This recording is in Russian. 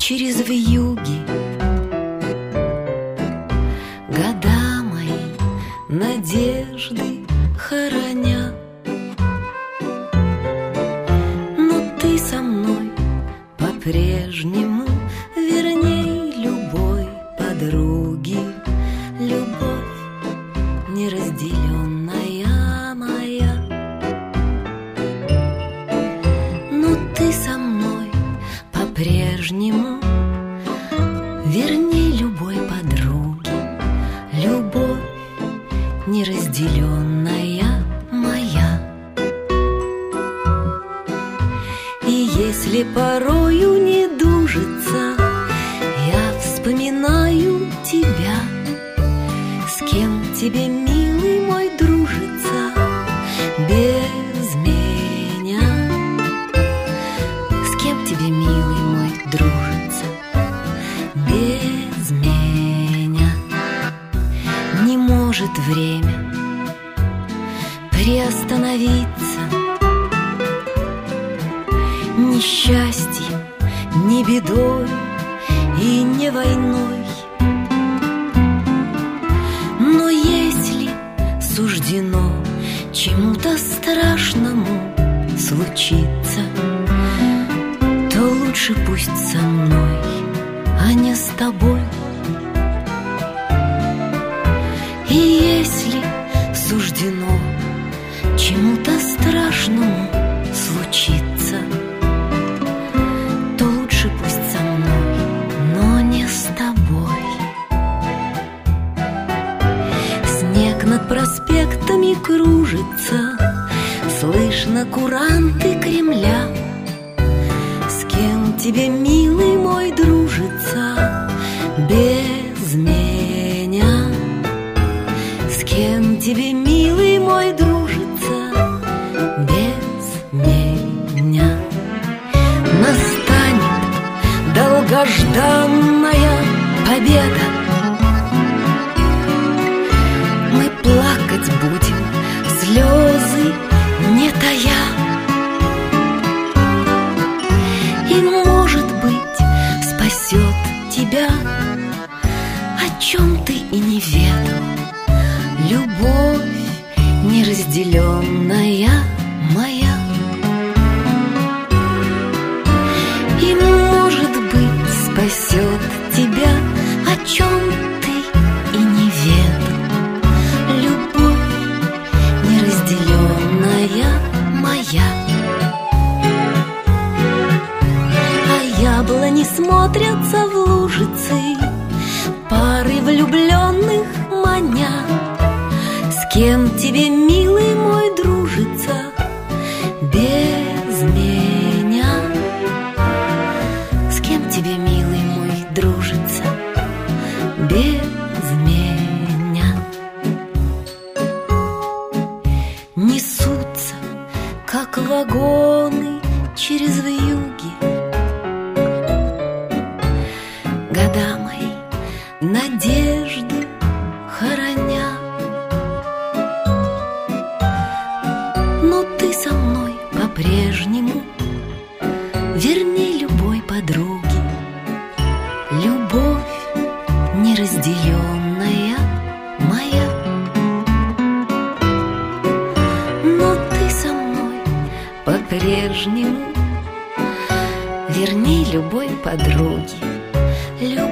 через вьюги. Года мои надежды хороня, но ты со мной по-прежнему верней любой подруги. Любовь неразделенная моя, но ты со мной по-прежнему верней любой подруги. Любовь неразделенная моя. И если порою не дужится, я вспоминаю тебя. С кем тебе, милый мой, дружится без меня? С кем тебе, милый мой, дружится без меня? Не может время приостановиться, ни счастьем, ни бедой и не войной. Но если суждено чему-то страшному случиться, то лучше пусть со мной, а не с тобой. И если суждено чему-то страшному случиться, то лучше пусть со мной, но не с тобой. Снег над проспектами кружится, слышно куранты Кремля. С кем тебе, милый мой, дружится без меня? С кем тебе, милый мой, дружится без меня? Настанет долгожданная победа, мы плакать будем, слезы не тая. И, может быть, спасет тебя, о чем ты и не ведал, любовь неразделенная моя. И, может быть, спасет тебя, о чем ты и не ведал, любовь неразделенная моя. А яблони смотрятся в лужицы, пары влюбленных маня. С кем тебе, милый мой, дружится без меня? С кем тебе, милый мой, дружится без меня? Несутся, как вагоны, через вьюги. Года мои надежды хороня, но ты со мной по-прежнему верней любой подруги. Любовь неразделенная моя, но ты со мной по-прежнему верней любой подруги. Любовь